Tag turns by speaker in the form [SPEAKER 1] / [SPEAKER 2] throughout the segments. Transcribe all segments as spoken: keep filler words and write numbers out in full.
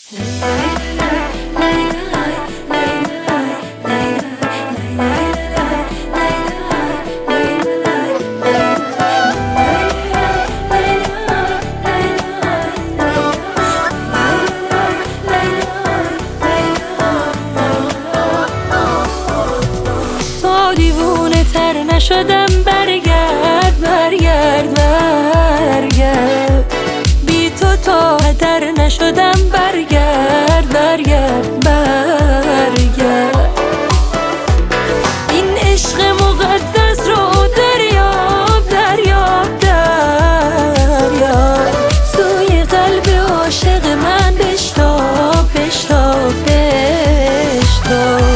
[SPEAKER 1] دیوونه تر نشدم، برگرد برگرد برگرد بی تو تا هدر نشدم، برگرد برگرد برگرد این عشق مقدس رو دریاب دریاب دریاب سوی قلب عاشق من بشتاب بشتاب بشتاب.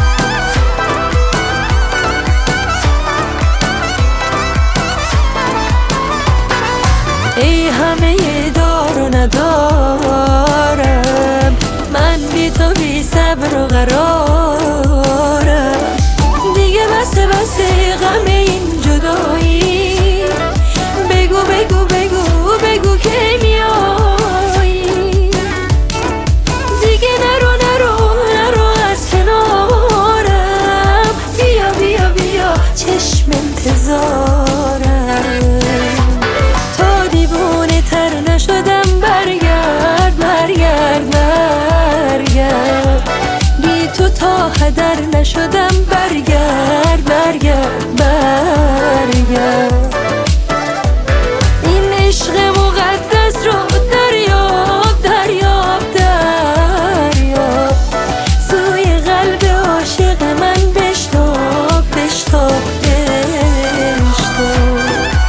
[SPEAKER 1] ای همه دار و ندارم، من بی تو بی صبر و قرارم، دیگه بسه بسه غم این جدایی، بگو بگو بگو بگو که میایی، دیگه نرو نرو نرو از کنارم، بیا بیا بیا چشم انتظارم، نشدم برگرد برگرد برگرد بی تو تا هدر نشدم، برگرد برگرد برگرد این عشق مقدس رو دریاب دریاب دریاب سوی قلب عاشق من بشتاب بشتاب بشتاب.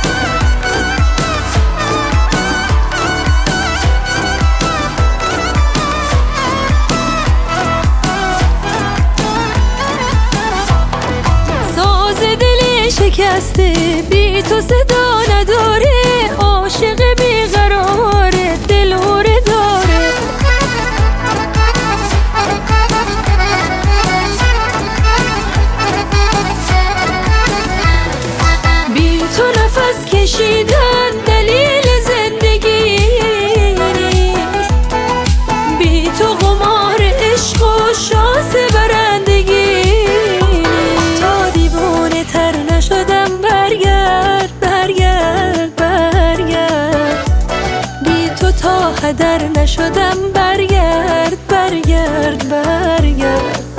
[SPEAKER 1] شکسته بی تو صدا نداره، عاشق بیقراره، دلوره داره، بی تو نفس کشیدن دلیل زندگی نیست، بی تو قمار عشق و شانس برندگی تا دیوانه تر نشدم، برگرد برگرد برگرد بی تو تا هدر نشدم، برگرد برگرد برگرد